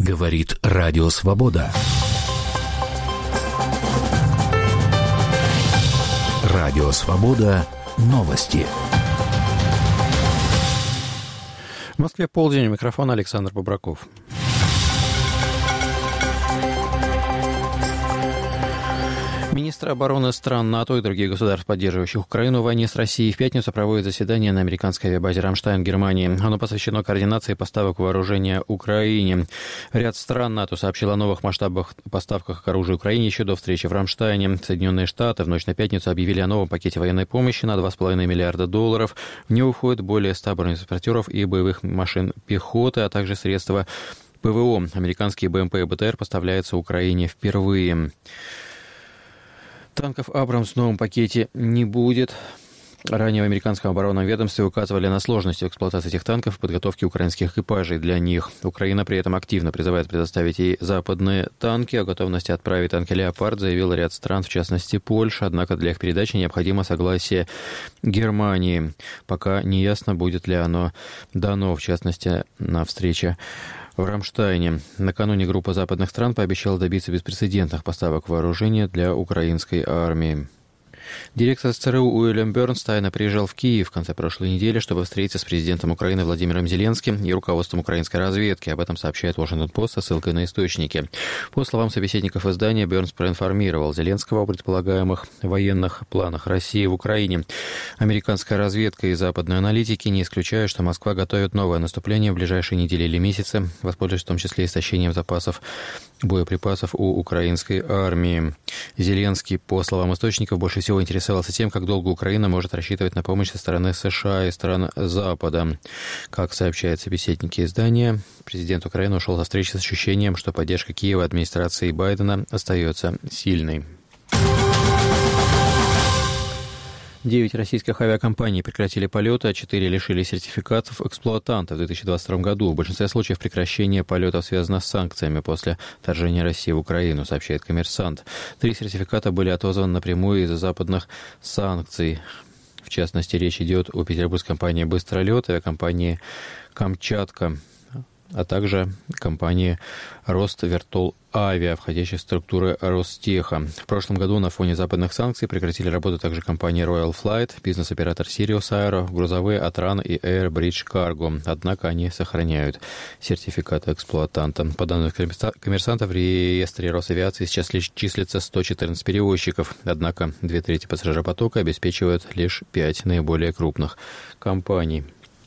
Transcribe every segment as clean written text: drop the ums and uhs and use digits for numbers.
Говорит Радио Свобода. Радио Свобода. Новости. В Москве полдень. У микрофона Александр Бобраков. Министры обороны стран НАТО и других государств, поддерживающих Украину в войне с Россией, в пятницу проводят заседание на американской авиабазе «Рамштайн» в Германии. Оно посвящено координации поставок вооружения Украине. Ряд стран НАТО сообщил о новых масштабах поставках к оружию Украине еще до встречи в Рамштайне. Соединенные Штаты в ночь на пятницу объявили о новом пакете военной помощи на $2,5 миллиарда. В него входит более 100 бронетранспортеров и боевых машин пехоты, а также средства ПВО. Американские БМП и БТР поставляются Украине впервые. Танков «Абрамс» в новом пакете не будет. Ранее в американском оборонном ведомстве указывали на сложности эксплуатации этих танков и подготовки украинских экипажей для них. Украина при этом активно призывает предоставить ей западные танки. О готовности отправить танки «Леопард» заявил ряд стран, в частности Польша. Однако для их передачи необходимо согласие Германии. Пока не ясно, будет ли оно дано, в частности, на встрече в Рамштайне. Накануне группа западных стран пообещала добиться беспрецедентных поставок вооружения для украинской армии. Директор ЦРУ Уильям Бернс тайно приезжал в Киев в конце прошлой недели, чтобы встретиться с президентом Украины Владимиром Зеленским и руководством украинской разведки. Об этом сообщает Washington-Post со ссылкой на источники. По словам собеседников издания, Бернс проинформировал Зеленского о предполагаемых военных планах России в Украине. Американская разведка и западные аналитики не исключают, что Москва готовит новое наступление в ближайшие недели или месяцы, воспользуясь в том числе истощением запасов боеприпасов у украинской армии. Зеленский, по словам источников, больше всего интересовался тем, как долго Украина может рассчитывать на помощь со стороны США и стран Запада. Как сообщают собеседники издания, президент Украины ушел со встречи с ощущением, что поддержка Киева администрации Байдена остается сильной. 9 российских авиакомпаний прекратили полеты, а 4 лишили сертификатов эксплуатанта в 2022 году. В большинстве случаев прекращение полетов связано с санкциями после вторжения России в Украину, сообщает «Коммерсант». 3 сертификата были отозваны напрямую из-за западных санкций. В частности, речь идет о петербургской компании «Быстролет», авиакомпании «Камчатка», а также компании «Роствертол-Авиа», входящей в структуры Ростеха. В прошлом году на фоне западных санкций прекратили работу также компании Royal Flight, бизнес-оператор Sirius Aero, грузовые Атран и Air Bridge Cargo. Однако они сохраняют сертификаты эксплуатанта. По данным «Коммерсанта», в реестре Росавиации сейчас числится 114 перевозчиков. Однако 2/3 пассажиропотока обеспечивают лишь 5 наиболее крупных компаний.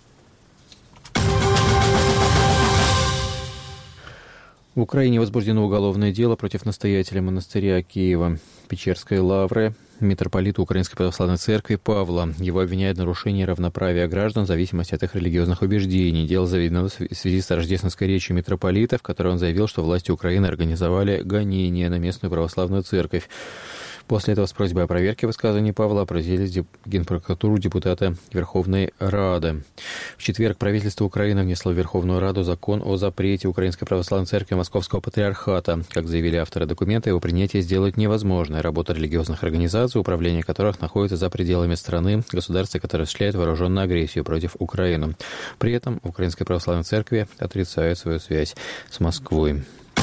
В Украине возбуждено уголовное дело против настоятеля монастыря Киево-Печерской лавры, митрополита Украинской Православной Церкви Павла. Его обвиняют в нарушении равноправия граждан в зависимости от их религиозных убеждений. Дело заведено в связи с рождественской речью митрополита, в которой он заявил, что власти Украины организовали гонения на местную православную церковь. После этого с просьбой о проверке высказываний Павла обратились в Генпрокуратуру депутаты Верховной Рады. В четверг правительство Украины внесло в Верховную Раду закон о запрете Украинской Православной Церкви Московского Патриархата. Как заявили авторы документа, его принятие сделает невозможной работу религиозных организаций, управление которых находится за пределами страны, государства, которое осуществляет вооруженную агрессию против Украины. При этом Украинская Православная Церковь отрицает свою связь с Москвой.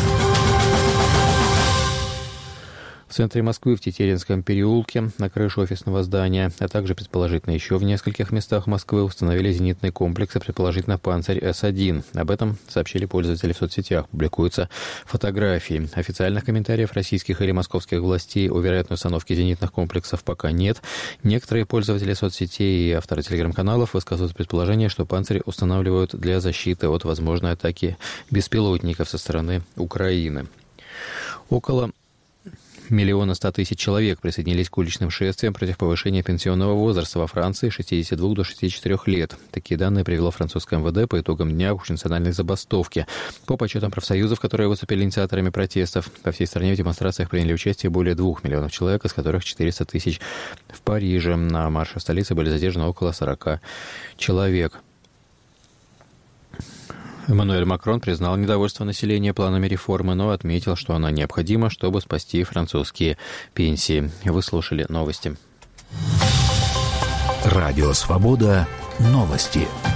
В центре Москвы, в Тетеринском переулке, на крыше офисного здания, а также, предположительно, еще в нескольких местах Москвы установили зенитные комплексы, предположительно, «Панцирь С-1». Об этом сообщили пользователи в соцсетях. Публикуются фотографии. Официальных комментариев российских или московских властей о вероятной установке зенитных комплексов пока нет. Некоторые пользователи соцсетей и авторы телеграм-каналов высказывают предположение, что «Панцирь» устанавливают для защиты от возможной атаки беспилотников со стороны Украины. Около 1 100 000 человек присоединились к уличным шествиям против повышения пенсионного возраста во Франции с 62 до 64 лет. Такие данные привело французское МВД по итогам дня общенациональной забастовки. По подсчетам профсоюзов, которые выступили инициаторами протестов, по всей стране в демонстрациях приняли участие более 2 миллионов человек, из которых 400 000 в Париже. На марше в столице были задержаны около 40 человек. Эммануэль Макрон признал недовольство населения планами реформы, но отметил, что она необходима, чтобы спасти французские пенсии. Вы слушали новости. Радио «Свобода». Новости.